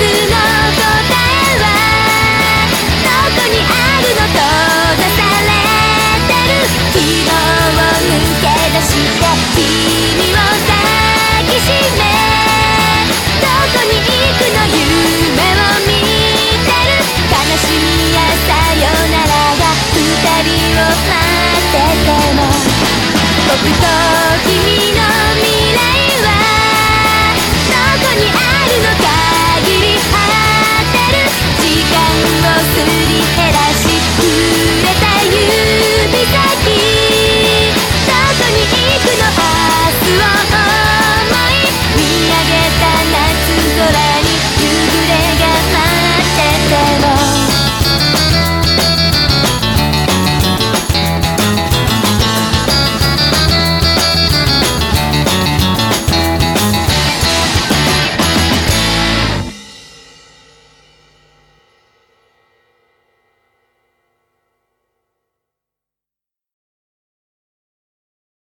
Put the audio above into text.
えはどこにあるの？閉ざされてる希望を抜け出して君を抱きしめどこに行くの？夢を見てる悲しみやさよならが二人を待ってても僕と君の未来はどこにあるの？限り果てる時間をすり減ら